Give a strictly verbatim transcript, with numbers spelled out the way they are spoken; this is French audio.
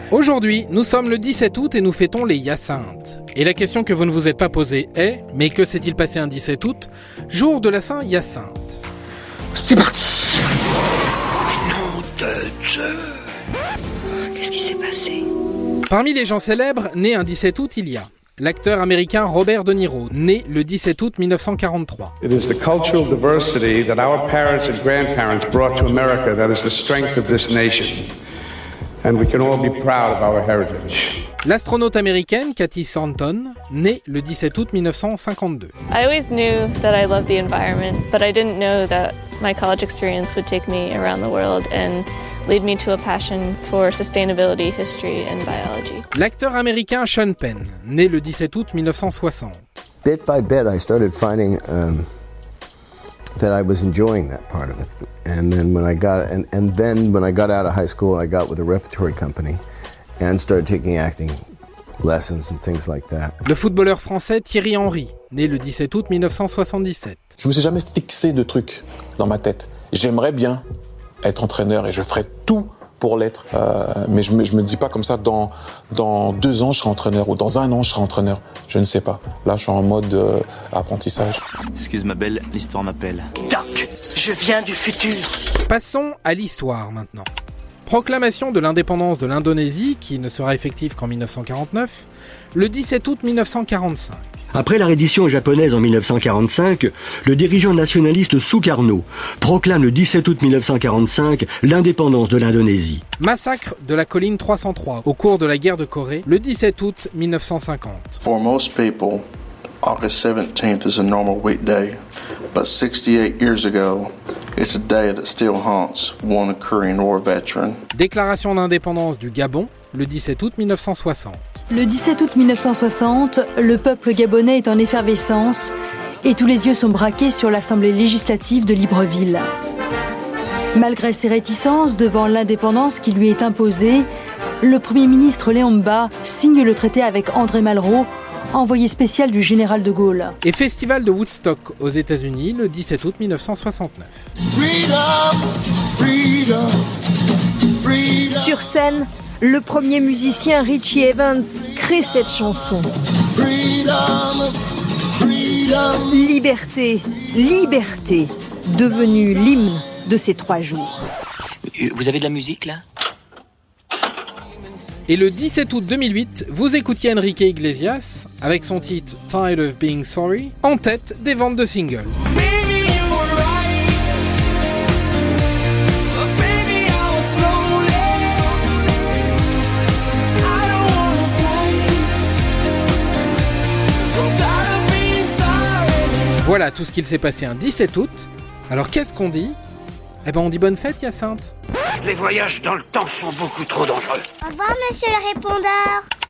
Aujourd'hui, nous sommes le dix-sept août et nous fêtons les Hyacinthes. Et la question que vous ne vous êtes pas posée est, mais que s'est-il passé un dix-sept août, jour de la Saint-Hyacinthe? C'est parti. Nom de Dieu. Qu'est-ce qui s'est passé? Parmi les gens célèbres, nés un dix-sept août, il y a l'acteur américain Robert De Niro, né le dix-sept août mille neuf cent quarante-trois. It is the cultural diversity that our parents and grandparents brought to America that is the strength of this nation. And we can all be proud of our heritage. L'astronaute américaine Cathy Thornton, née le dix-sept août mille neuf cent cinquante-deux. I always knew that I loved the environment, but I didn't know that my college experience would take me around the world and lead me to a passion for sustainability, history and biology. L'acteur américain Sean Penn, né le dix-sept août mille neuf cent soixante. Bit by bit, I started finding um, that I was enjoying that part of it. And then when I got and, and then when I got out of high school, I got with a repertory company and started taking acting lessons and things like that. Le footballeur français Thierry Henry, né le dix-sept août mille neuf cent soixante-dix-sept. Je me suis jamais fixé de trucs dans ma tête. J'aimerais bien être entraîneur et je ferai tout pour l'être. Euh, mais je me, je me dis pas comme ça, dans, dans deux ans je serai entraîneur ou dans un an je serai entraîneur. Je ne sais pas. Là je suis en mode euh, apprentissage. Excuse ma belle, l'histoire m'appelle. Doc, je viens du futur. Passons à l'histoire maintenant. Proclamation de l'indépendance de l'Indonésie, qui ne sera effective qu'en mille neuf cent quarante-neuf, le dix-sept août mille neuf cent quarante-cinq. Après la reddition japonaise en mille neuf cent quarante-cinq, le dirigeant nationaliste Sukarno proclame le dix-sept août mille neuf cent quarante-cinq l'indépendance de l'Indonésie. Massacre de la colline trois cent trois au cours de la guerre de Corée, le dix-sept août mille neuf cent cinquante. For most people, August seventeenth is a normal weekday, but sixty-eight years ago, it's a day that still haunts one Korean War veteran. Déclaration d'indépendance du Gabon, le dix-sept août mille neuf cent soixante. Le dix-sept août mille neuf cent soixante, le peuple gabonais est en effervescence et tous les yeux sont braqués sur l'Assemblée législative de Libreville. Malgré ses réticences devant l'indépendance qui lui est imposée, le Premier ministre Léon Mba signe le traité avec André Malraux, envoyé spécial du général de Gaulle. Et festival de Woodstock aux États-Unis le dix-sept août mille neuf cent soixante-neuf. Freedom, freedom, freedom. Sur scène, le premier musicien Richie Evans crée cette chanson. Freedom, freedom. Liberté, liberté, devenue l'hymne de ces trois jours. Vous avez de la musique là ? Et le dix-sept août deux mille huit, vous écoutiez Enrique Iglesias avec son titre Tired of Being Sorry en tête des ventes de singles. Voilà tout ce qu'il s'est passé un dix-sept août. Alors qu'est-ce qu'on dit ? Eh ben on dit bonne fête Hyacinthe. Les voyages dans le temps sont beaucoup trop dangereux. Au revoir monsieur le répondeur.